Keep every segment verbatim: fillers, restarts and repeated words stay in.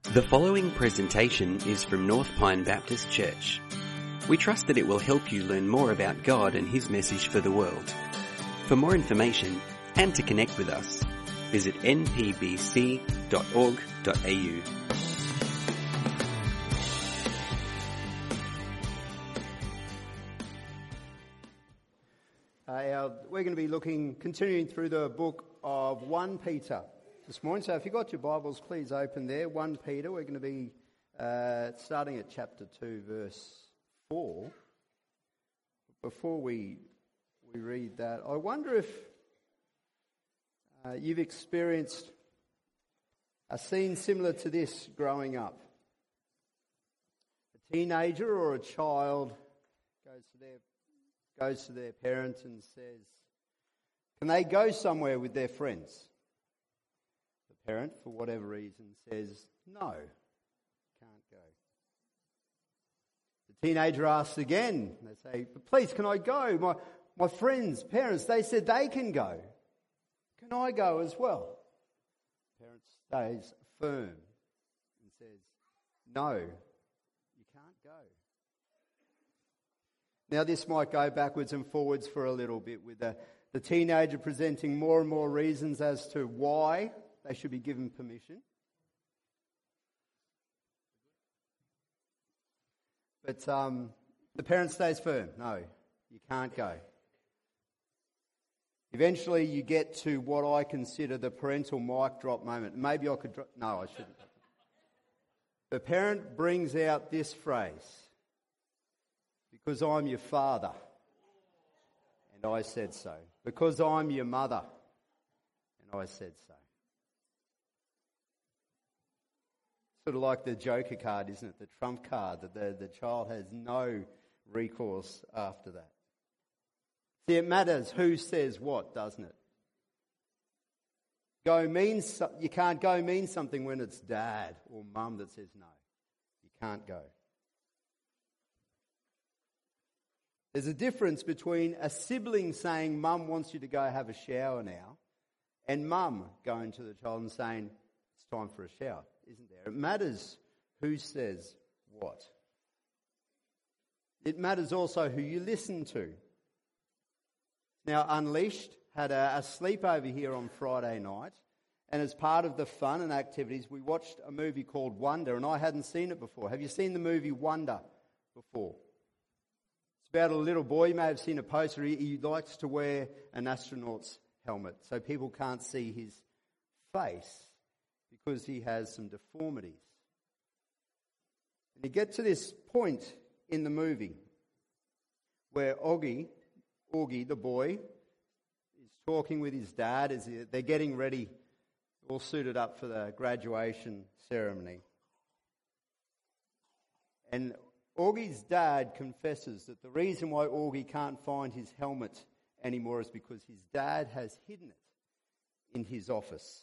The following presentation is from North Pine Baptist Church. We trust that it will help you learn more about God and His message for the world. For more information and to connect with us, visit n p b c dot org dot a u. Uh, our, we're going to be looking, continuing through the book of First Peter this morning. So if you've got your Bibles, please open there. First Peter, we're going to be uh, starting at chapter two, verse four. Before we we read that, I wonder if uh, you've experienced a scene similar to this growing up. A teenager or a child goes to their goes to their parents and says, can they go somewhere with their friends? The parent, for whatever reason, says, no, can't go. The teenager asks again. They say, but please, can I go? My, my friends, parents, they said they can go. Can I go as well? The parent stays firm and says, no, you can't go. Now, this might go backwards and forwards for a little bit, with the, the teenager presenting more and more reasons as to why they should be given permission. But um, the parent stays firm. No, you can't go. Eventually, you get to what I consider the parental mic drop moment. Maybe I could drop... No, I shouldn't. The parent brings out this phrase, because I'm your father, and I said so. Because I'm your mother, and I said so. Sort of like the joker card, isn't it? The trump card, that the, the child has no recourse after that. See, it matters who says what, doesn't it? Go means, you can't go means something when it's dad or mum that says no. You can't go. There's a difference between a sibling saying, Mum wants you to go have a shower now, and Mum going to the child and saying, it's time for a shower, isn't there? It matters who says what. It matters also who you listen to. Now, Unleashed had a, a sleepover here on Friday night, and as part of the fun and activities, we watched a movie called Wonder, and I hadn't seen it before. Have you seen the movie Wonder before? About a little boy. You may have seen a poster. He, he likes to wear an astronaut's helmet so people can't see his face because he has some deformities. And you get to this point in the movie where Augie, Augie, the boy, is talking with his dad as they're getting ready, all suited up for the graduation ceremony. And Augie's dad confesses that the reason why Augie can't find his helmet anymore is because his dad has hidden it in his office.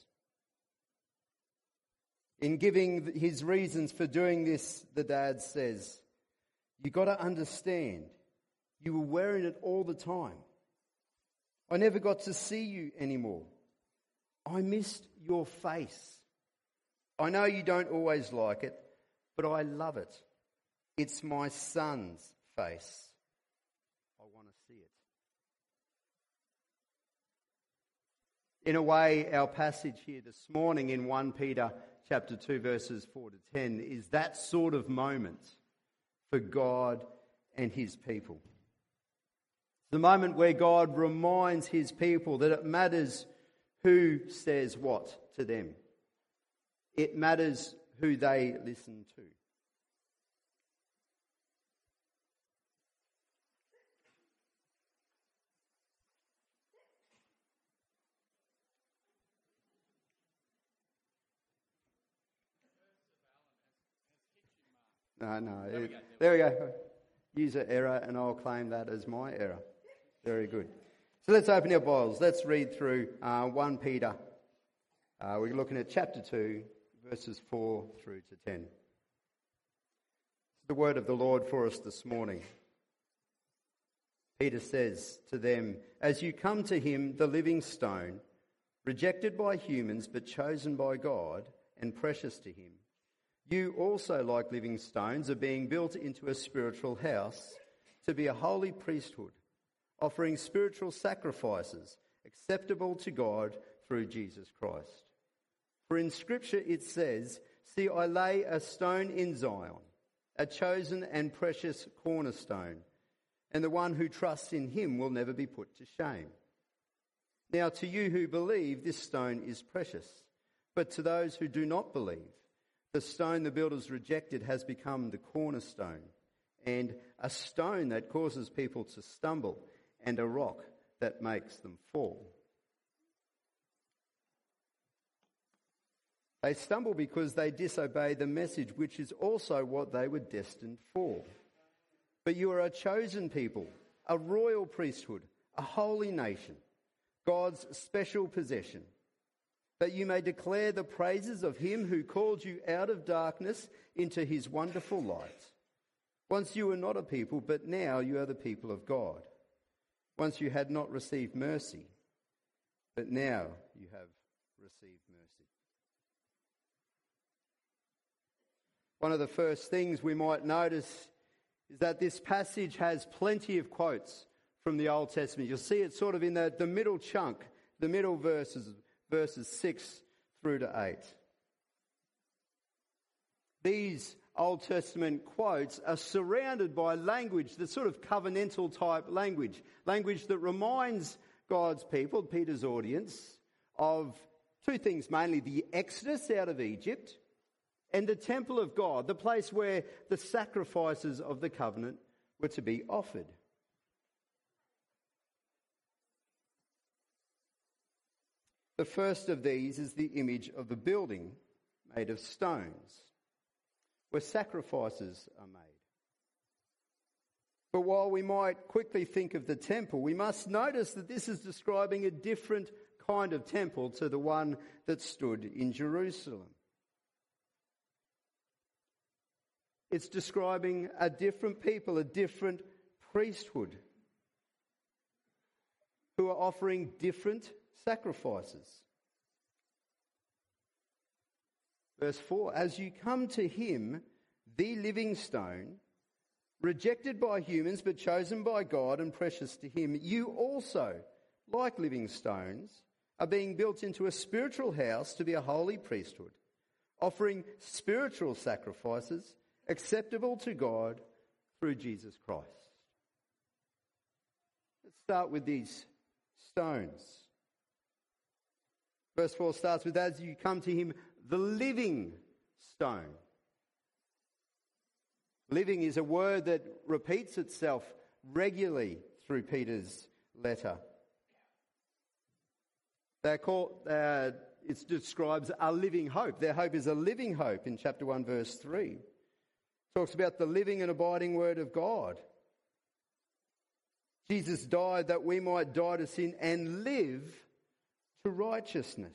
In giving his reasons for doing this, the dad says, you got to understand, you were wearing it all the time. I never got to see you anymore. I missed your face. I know you don't always like it, but I love it. It's my son's face. I want to see it. In a way, our passage here this morning in First Peter chapter two, verses four to ten, is that sort of moment for God and His people. The moment where God reminds His people that it matters who says what to them. It matters who they listen to. No, no. There we, go. there we go. User error, and I'll claim that as my error. Very good. So let's open our Bibles. Let's read through uh, First Peter. Uh, we're looking at chapter two, verses four through to ten. It's the word of the Lord for us this morning. Peter says to them, as you come to Him, the living stone, rejected by humans but chosen by God and precious to Him, You also, like living stones, are being built into a spiritual house to be a holy priesthood, offering spiritual sacrifices acceptable to God through Jesus Christ. For in Scripture it says, "See, I lay a stone in Zion, a chosen and precious cornerstone, and the one who trusts in him will never be put to shame." Now to you who believe, this stone is precious, but to those who do not believe, the stone the builders rejected has become the cornerstone, and a stone that causes people to stumble, and a rock that makes them fall. They stumble because they disobey the message, which is also what they were destined for. But you are a chosen people, a royal priesthood, a holy nation, God's special possession, that you may declare the praises of him who called you out of darkness into his wonderful light. Once you were not a people, but now you are the people of God. Once you had not received mercy, but now you have received mercy. One of the first things we might notice is that this passage has plenty of quotes from the Old Testament. You'll see it sort of in the, the middle chunk, the middle verses, verses six through to eight. These Old Testament quotes are surrounded by language, the sort of covenantal type language, language that reminds God's people, Peter's audience, of two things mainly: the exodus out of Egypt and the temple of God, the place where the sacrifices of the covenant were to be offered. The first of these is the image of the building made of stones, where sacrifices are made. But while we might quickly think of the temple, we must notice that this is describing a different kind of temple to the one that stood in Jerusalem. It's describing a different people, a different priesthood, who are offering different sacrifices. Verse four, as you come to him, the living stone, rejected by humans but chosen by God and precious to him, you also, like living stones, are being built into a spiritual house to be a holy priesthood, offering spiritual sacrifices acceptable to God through Jesus Christ. Let's start with these stones. Verse four starts with, as you come to him, the living stone. Living is a word that repeats itself regularly through Peter's letter. They're called, uh, it describes a living hope. Their hope is a living hope in chapter one, verse three. Talks about the living and abiding word of God. Jesus died that we might die to sin and live to righteousness.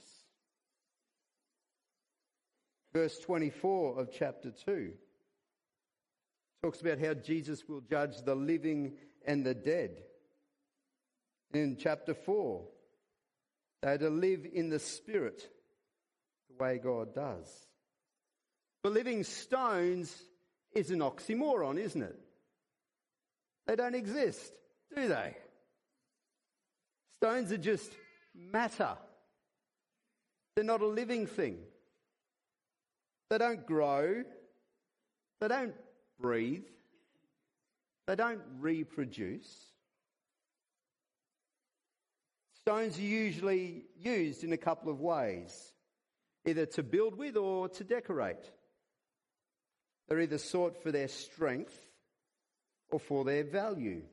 Verse twenty-four of chapter two talks about how Jesus will judge the living and the dead. In chapter four, they are to live in the Spirit the way God does. But living stones is an oxymoron, isn't it? They don't exist, do they? Stones are just matter. They're not a living thing. They don't grow. They don't breathe. They don't reproduce. Stones are usually used in a couple of ways, either to build with or to decorate. They're either sought for their strength or for their value.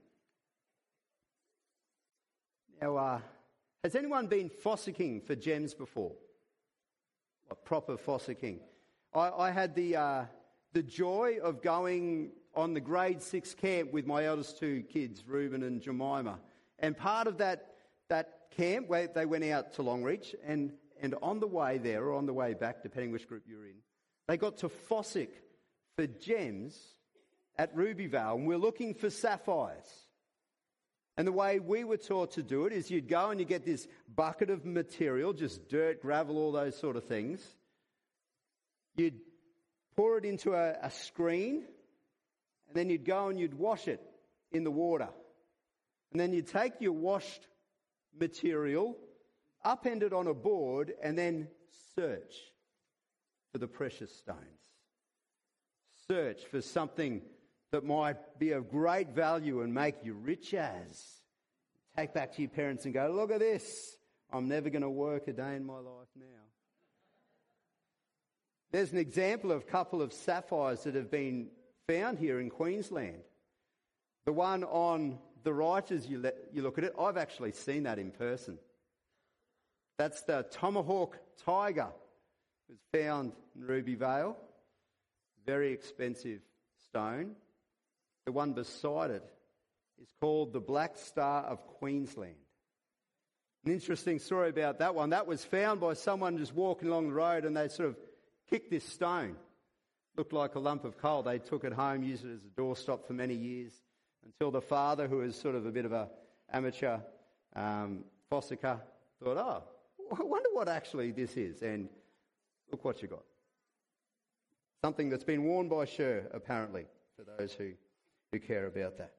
Now, uh, has anyone been fossicking for gems before? Like proper fossicking? I, I had the uh, the joy of going on the grade six camp with my eldest two kids, Reuben and Jemima. And part of that that camp, where they went out to Longreach, and, and on the way there, or on the way back, depending which group you're in, they got to fossick for gems at Rubyvale, and we're looking for sapphires. And the way we were taught to do it is you'd go and you get this bucket of material, just dirt, gravel, all those sort of things. You'd pour it into a, a screen, and then you'd go and you'd wash it in the water. And then you'd take your washed material, upend it on a board, and then search for the precious stones. Search for something that might be of great value and make you rich as. Take back to your parents and go, look at this. I'm never going to work a day in my life now. There's an example of a couple of sapphires that have been found here in Queensland. The one on the right, as you, le- you look at it, I've actually seen that in person. That's the Tomahawk Tiger. It was found in Ruby Vale. Very expensive stone. The one beside it is called the Black Star of Queensland. An interesting story about that one. That was found by someone just walking along the road, and they sort of kicked this stone. Looked like a lump of coal. They took it home, used it as a doorstop for many years, until the father, who was sort of a bit of a amateur um, fossicker, thought, oh, I wonder what actually this is. And look what you got. Something that's been worn by Sher, apparently, for those who, who care about that.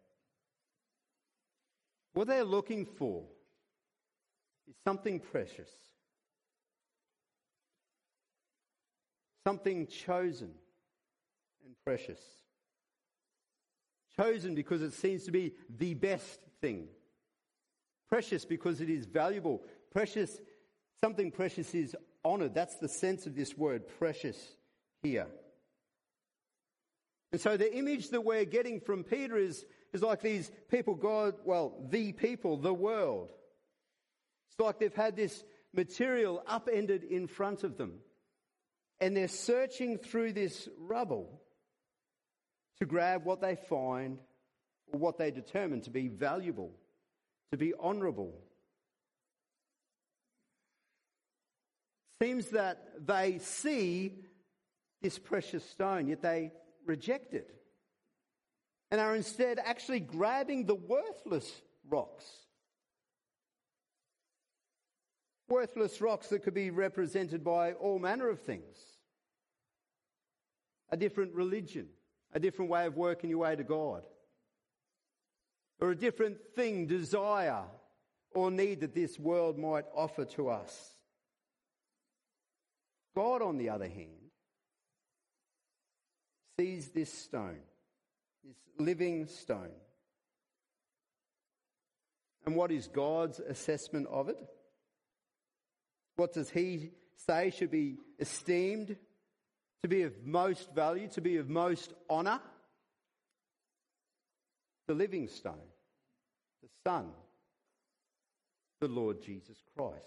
What they're looking for is something precious. Something chosen and precious. Chosen because it seems to be the best thing. Precious because it is valuable. Precious, something precious is honoured. That's the sense of this word, precious, here. And so the image that we're getting from Peter is, is like these people, God, well, the people, the world. It's like they've had this material upended in front of them. And they're searching through this rubble to grab what they find or what they determine to be valuable, to be honourable. It seems that they see this precious stone, yet they reject it and are instead actually grabbing the worthless rocks. Worthless rocks that could be represented by all manner of things. A different religion, a different way of working your way to God, or a different thing, desire or need that this world might offer to us. God, on the other hand, sees this stone, this living stone. And what is God's assessment of it? What does he say should be esteemed, to be of most value, to be of most honour? The living stone, the Son, the Lord Jesus Christ.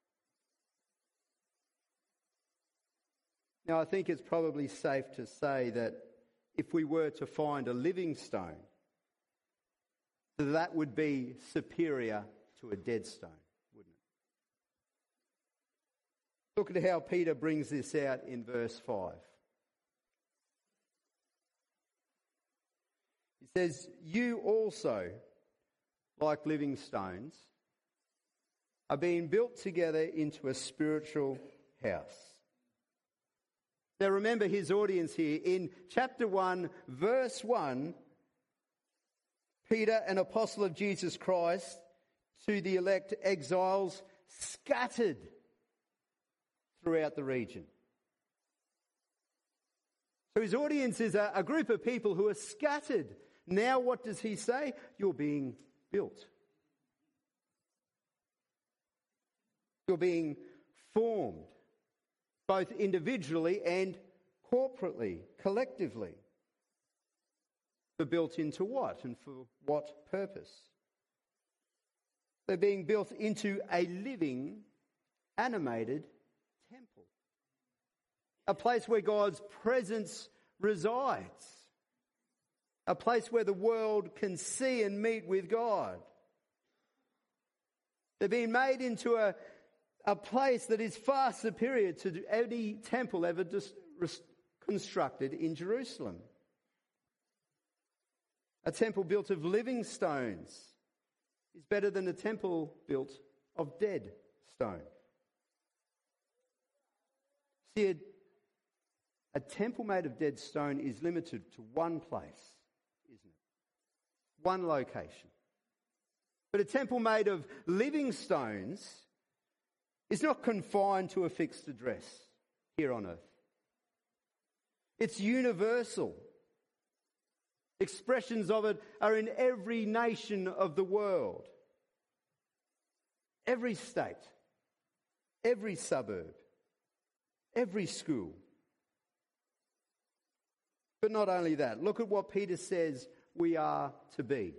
Now, I think it's probably safe to say that if we were to find a living stone, that would be superior to a dead stone, wouldn't it? Look at how Peter brings this out in verse five. He says, "You also, like living stones, are being built together into a spiritual house." Now remember his audience here. In chapter one, verse one, Peter, an apostle of Jesus Christ, to the elect exiles scattered throughout the region. So his audience is a, a group of people who are scattered. Now what does he say? You're being built. You're being formed, both individually and corporately, collectively. But built into what and for what purpose? They're being built into a living, animated temple. A place where God's presence resides. A place where the world can see and meet with God. They're being made into a A place that is far superior to any temple ever dis- res- constructed in Jerusalem. A temple built of living stones is better than a temple built of dead stone. See, a, A temple made of dead stone is limited to one place, isn't it? One location. But a temple made of living stones is not confined to a fixed address here on earth. It's universal. Expressions of it are in every nation of the world, every state, every suburb, every school. But not only that, look at what Peter says we are to be.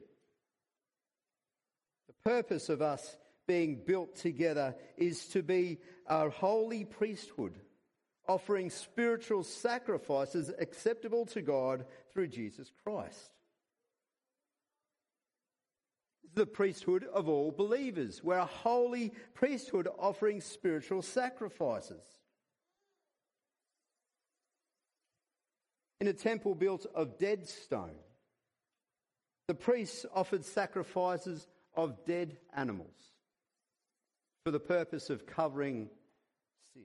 The purpose of us being built together is to be a holy priesthood, offering spiritual sacrifices acceptable to God through Jesus Christ. The priesthood of all believers. We're a holy priesthood offering spiritual sacrifices. In a temple built of dead stone, the priests offered sacrifices of dead animals for the purpose of covering sin.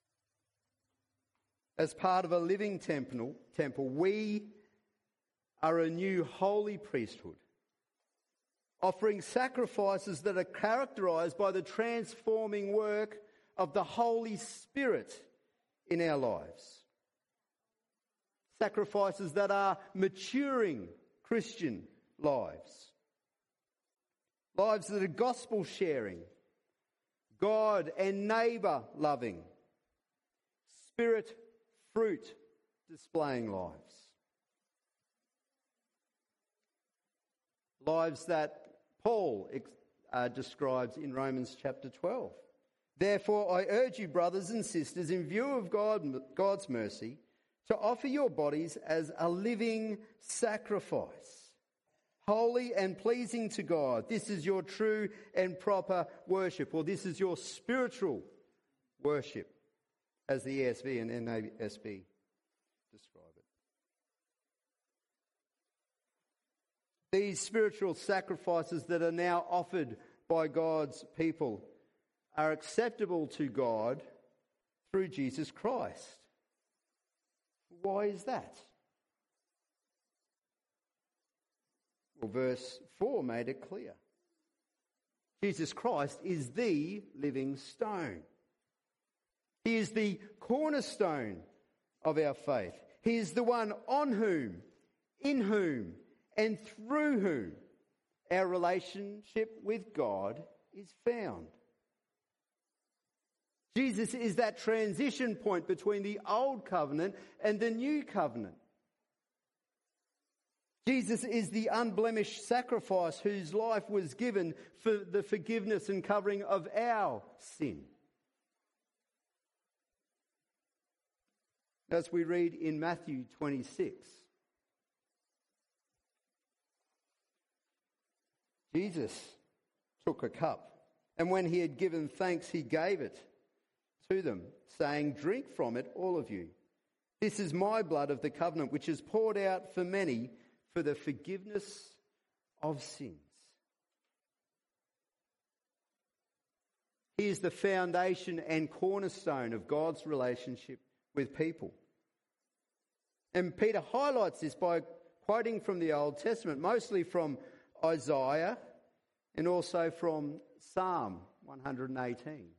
As part of a living temple, temple, we are a new holy priesthood, offering sacrifices that are characterized by the transforming work of the Holy Spirit in our lives. Sacrifices that are maturing Christian lives. Lives that are gospel sharing, God and neighbour loving, spirit fruit displaying lives. Lives that Paul uh, describes in Romans chapter twelve. Therefore, I urge you, brothers and sisters, in view of God, God's mercy, to offer your bodies as a living sacrifice, holy and pleasing to God. This is your true and proper worship, or this is your spiritual worship, as the E S V and N A S B describe it. These spiritual sacrifices that are now offered by God's people are acceptable to God through Jesus Christ. Why is that? Well, verse four made it clear. Jesus Christ is the living stone. He is the cornerstone of our faith. He is the one on whom, in whom, and through whom our relationship with God is found. Jesus is that transition point between the old covenant and the new covenant. Jesus is the unblemished sacrifice whose life was given for the forgiveness and covering of our sin. As we read in Matthew twenty-six, Jesus took a cup, and when he had given thanks, he gave it to them, saying, "Drink from it, all of you. This is my blood of the covenant, which is poured out for many for the forgiveness of sins." He is the foundation and cornerstone of God's relationship with people. And Peter highlights this by quoting from the Old Testament, mostly from Isaiah and also from Psalm one hundred eighteen.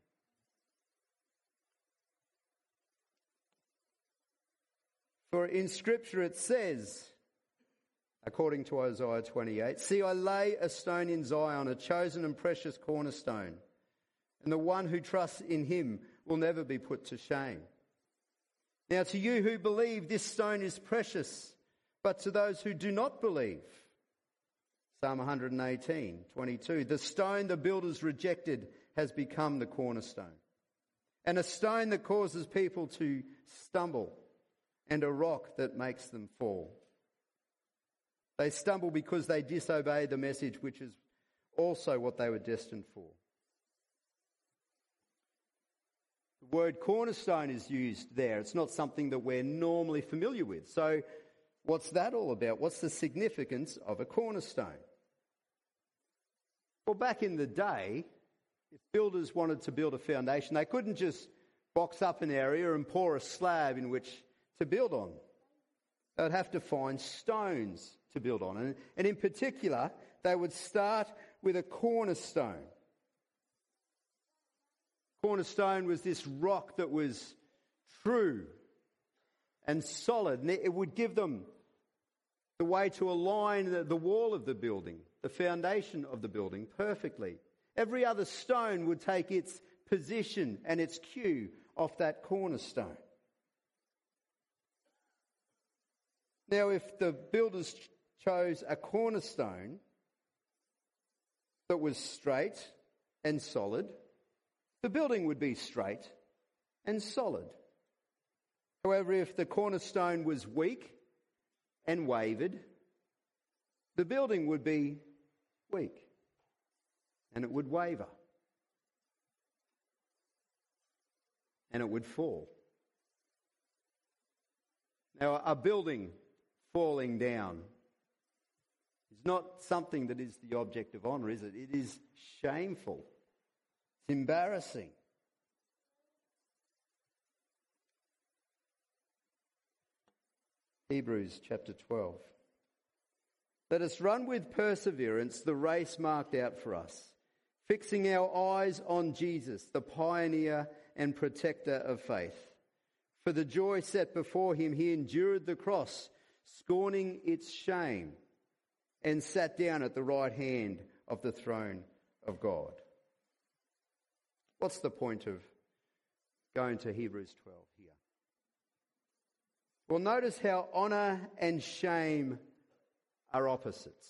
For in Scripture it says, according to Isaiah twenty-eight, "See, I lay a stone in Zion, a chosen and precious cornerstone, and the one who trusts in him will never be put to shame. Now to you who believe, this stone is precious, but to those who do not believe," Psalm one eighteen, twenty-two, "the stone the builders rejected has become the cornerstone, and a stone that causes people to stumble, and a rock that makes them fall. They stumble because they disobey the message, which is also what they were destined for." The word cornerstone is used there. It's not something that we're normally familiar with. So what's that all about? What's the significance of a cornerstone? Well, back in the day, if builders wanted to build a foundation, they couldn't just box up an area and pour a slab in which to build on. They would have to find stones to build on. And, and in particular, they would start with a cornerstone. Cornerstone was this rock that was true and solid, and it would give them the way to align the, the wall of the building, the foundation of the building perfectly. Every other stone would take its position and its cue off that cornerstone. Now, if the builders ch- chose a cornerstone that was straight and solid, the building would be straight and solid. However, if the cornerstone was weak and wavered, the building would be weak and it would waver and it would fall. Now, a building falling down is not something that is the object of honour, is it? It is shameful. It's embarrassing. Hebrews chapter twelve. Let us run with perseverance the race marked out for us, fixing our eyes on Jesus, the pioneer and protector of faith. For the joy set before him, he endured the cross, scorning its shame, and sat down at the right hand of the throne of God. What's the point of going to Hebrews twelve here? Well, notice how honour and shame are opposites.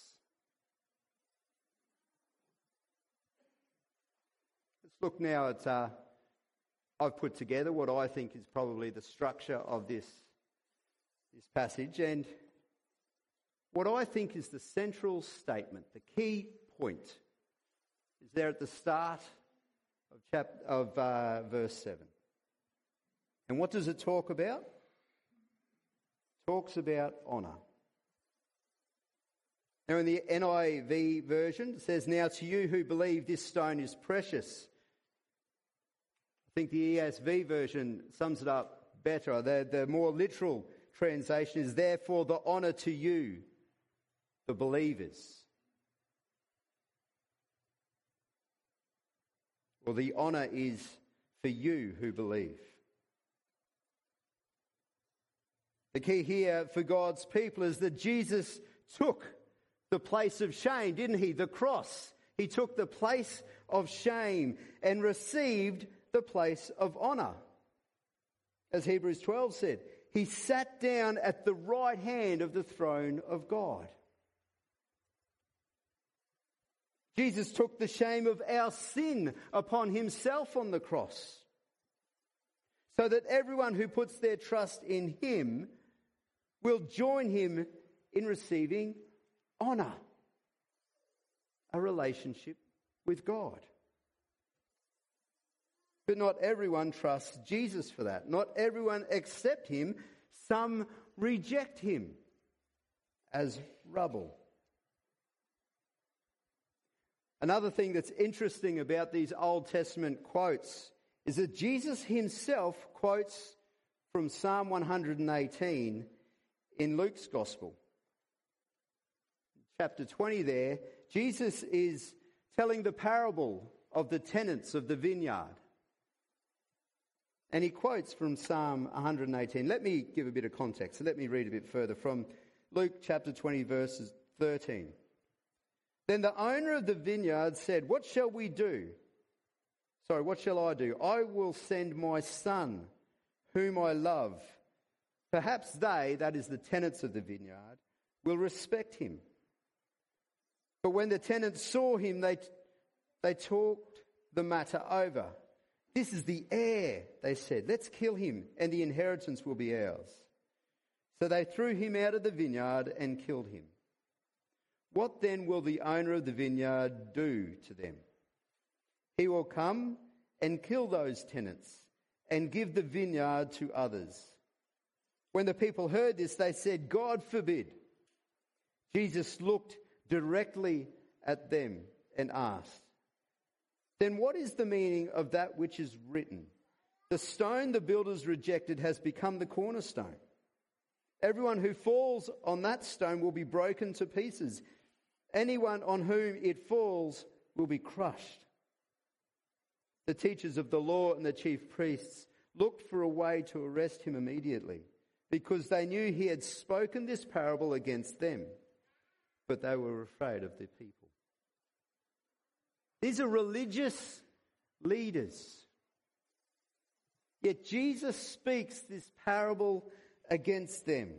Let's look now at, uh, I've put together what I think is probably the structure of this, this passage, and what I think is the central statement, the key point, is there at the start of, chap- of uh, verse seven. And what does it talk about? Talks about honour. Now in the N I V version it says, "Now to you who believe this stone is precious." I think the E S V version sums it up better. The, the more literal translation is, "Therefore the honour to you, the believers." Well, the honour is for you who believe. The key here for God's people is that Jesus took the place of shame, didn't he? The cross. He took the place of shame and received the place of honour. As Hebrews twelve said, he sat down at the right hand of the throne of God. Jesus took the shame of our sin upon himself on the cross, so that everyone who puts their trust in him will join him in receiving honour, a relationship with God. But not everyone trusts Jesus for that. Not everyone accept him. Some reject him as rubble. Another thing that's interesting about these Old Testament quotes is that Jesus himself quotes from Psalm one hundred eighteen in Luke's Gospel. Chapter twenty there, Jesus is telling the parable of the tenants of the vineyard. And he quotes from Psalm one hundred eighteen. Let me give a bit of context. Let me read a bit further from Luke chapter twenty, verses thirteen. "Then the owner of the vineyard said, 'What shall we do? Sorry, what shall I do? I will send my son, whom I love. Perhaps they,'" that is the tenants of the vineyard, "'will respect him.' But when the tenants saw him, they, they talked the matter over. 'This is the heir,' they said. 'Let's kill him, and the inheritance will be ours.' So they threw him out of the vineyard and killed him. What then will the owner of the vineyard do to them? He will come and kill those tenants and give the vineyard to others." When the people heard this, they said, "God forbid." Jesus looked directly at them and asked, "Then what is the meaning of that which is written? The stone the builders rejected has become the cornerstone. Everyone who falls on that stone will be broken to pieces. Anyone on whom it falls will be crushed. The teachers of the law and the chief priests looked for a way to arrest him immediately, because they knew he had spoken this parable against them, but they were afraid of the people. These are religious leaders. Yet Jesus speaks this parable against them.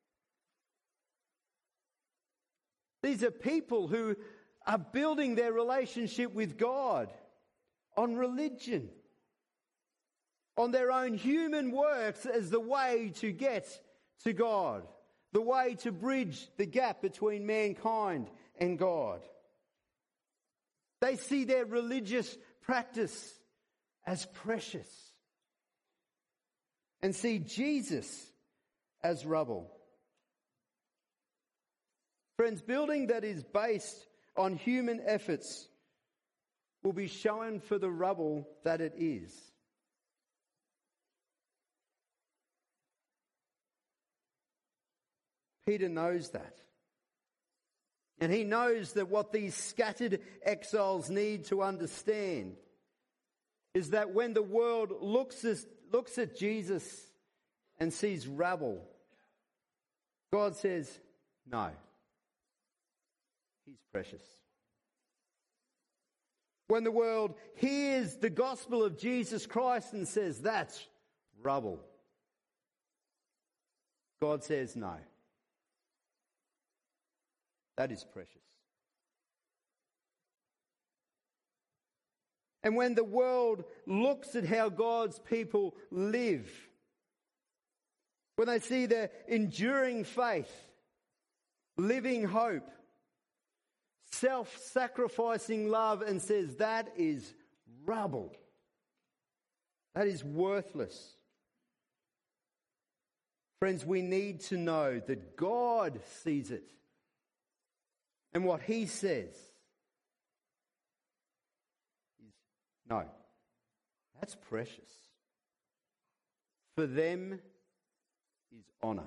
These are people who are building their relationship with God on religion, on their own human works as the way to get to God, the way to bridge the gap between mankind and God. They see their religious practice as precious and see Jesus as rubble. Friends, building that is based on human efforts will be shown for the rubble that it is. Peter knows that. And he knows that what these scattered exiles need to understand is that when the world looks at, looks at Jesus and sees rabble, God says, no, he's precious. When the world hears the gospel of Jesus Christ and says, that's rubble, God says, no, that is precious. And when the world looks at how God's people live, when they see their enduring faith, living hope, self-sacrificing love, and says that is rubble, that is worthless. Friends, we need to know that God sees it. And what he says is, no, that's precious. For them is honour.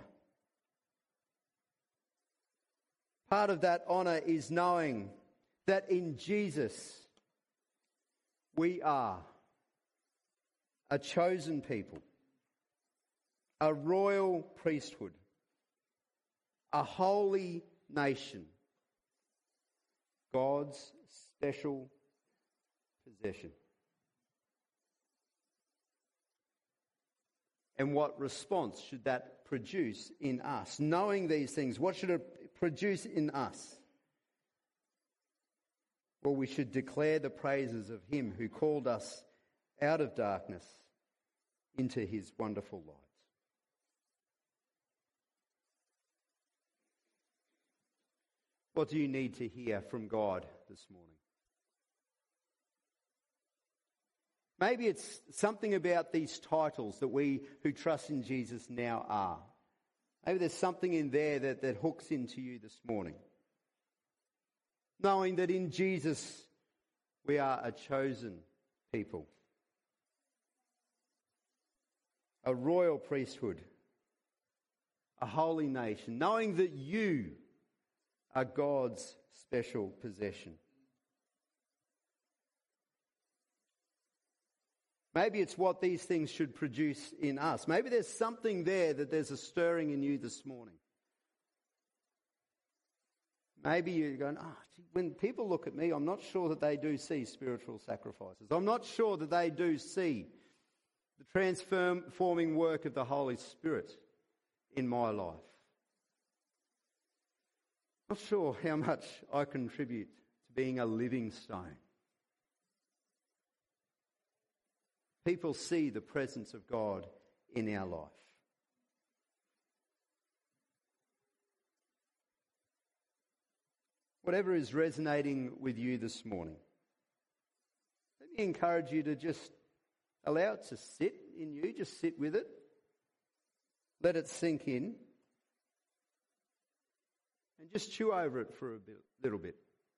Part of that honour is knowing that in Jesus we are a chosen people, a royal priesthood, a holy nation, God's special possession. And what response should that produce in us? Knowing these things, what should it produce in us? Well, we should declare the praises of him who called us out of darkness into his wonderful light. What do you need to hear from God this morning? Maybe it's something about these titles that we who trust in Jesus now are. Maybe there's something in there that, that hooks into you this morning. Knowing that in Jesus we are a chosen people, a royal priesthood, a holy nation. Knowing that you are God's special possession. Maybe it's what these things should produce in us. Maybe there's something there that there's a stirring in you this morning. Maybe you're going, oh, gee, when people look at me, I'm not sure that they do see spiritual sacrifices. I'm not sure that they do see the transforming work of the Holy Spirit in my life. Not sure how much I contribute to being a living stone. People see the presence of God in our life. Whatever is resonating with you this morning, let me encourage you to just allow it to sit in you, just sit with it. Let it sink in. And just chew over it for a bit, little bit.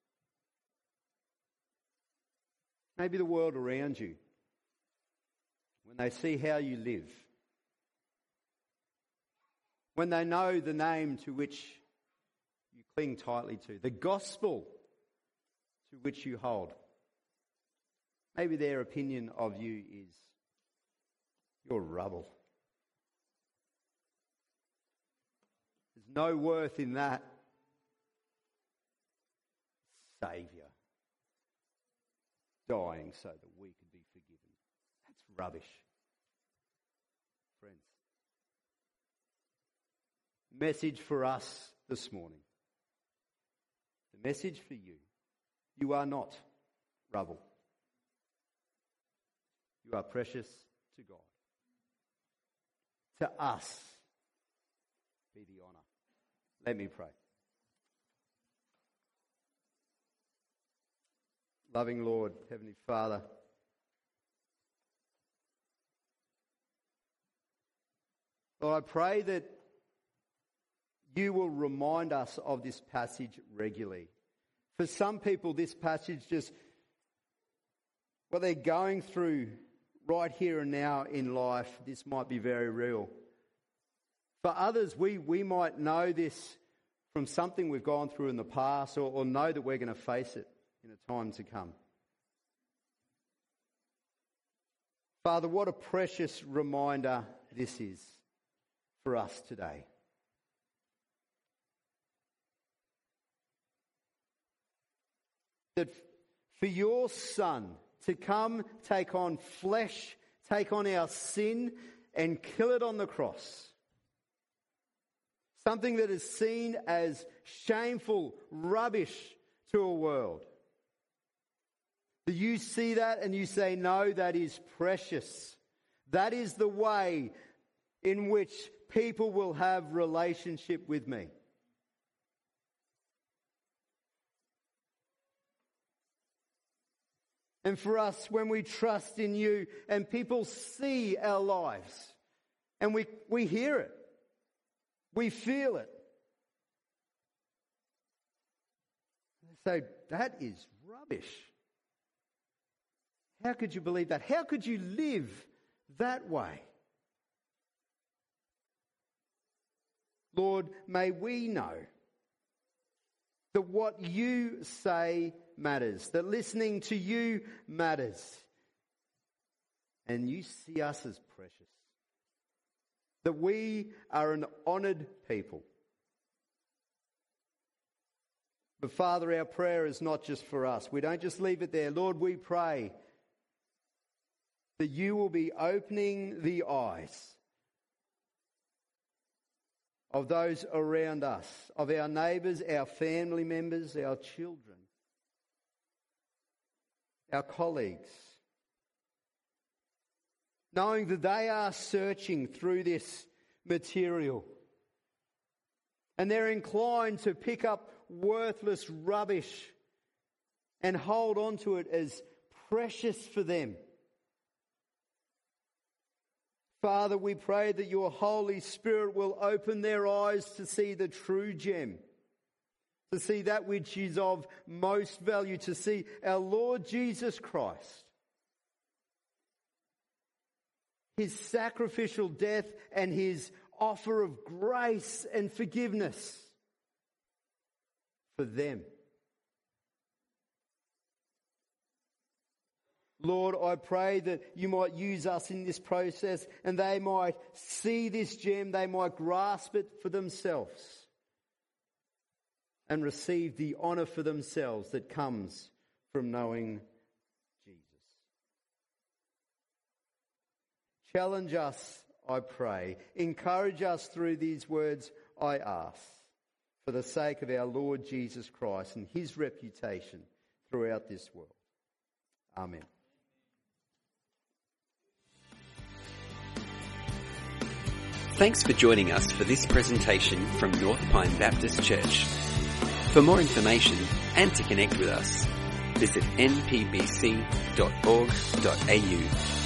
Maybe the world around you, when they see how you live, when they know the name to which you cling tightly to, the gospel to which you hold. Maybe their opinion of you is, you're rubble. There's no worth in that. Saviour dying so that we could be forgiven. That's rubbish. Friends, message for us this morning. The message for you. You are not rubble. You are precious to God. To us be the honour. Let me pray. Loving Lord, Heavenly Father, Lord, I pray that you will remind us of this passage regularly. For some people, this passage just, what they're going through right here and now in life, this might be very real. For others, we, we might know this from something we've gone through in the past, or, or know that we're going to face it in a time to come. Father, what a precious reminder this is for us today. That for your Son to come, take on flesh, take on our sin and kill it on the cross. Something that is seen as shameful rubbish to a world. That you see that and you say, no, that is precious. That is the way in which people will have relationship with me. And for us, when we trust in you and people see our lives and we, we hear it, we feel it. They say, that is rubbish. How could you believe that? How could you live that way? Lord, may we know that what you say matters, that listening to you matters, and you see us as precious, that we are an honoured people. But Father, our prayer is not just for us. We don't just leave it there. Lord, we pray that you will be opening the eyes of those around us, of our neighbours, our family members, our children, our colleagues, knowing that they are searching through this material and they're inclined to pick up worthless rubbish and hold on to it as precious for them. Father, we pray that your Holy Spirit will open their eyes to see the true gem, to see that which is of most value, to see our Lord Jesus Christ, his sacrificial death and his offer of grace and forgiveness for them. Lord, I pray that you might use us in this process and they might see this gem, they might grasp it for themselves and receive the honour for themselves that comes from knowing Jesus. Challenge us, I pray. Encourage us through these words, I ask, for the sake of our Lord Jesus Christ and his reputation throughout this world. Amen. Thanks for joining us for this presentation from North Pine Baptist Church. For more information and to connect with us, visit n p b c dot org dot a u.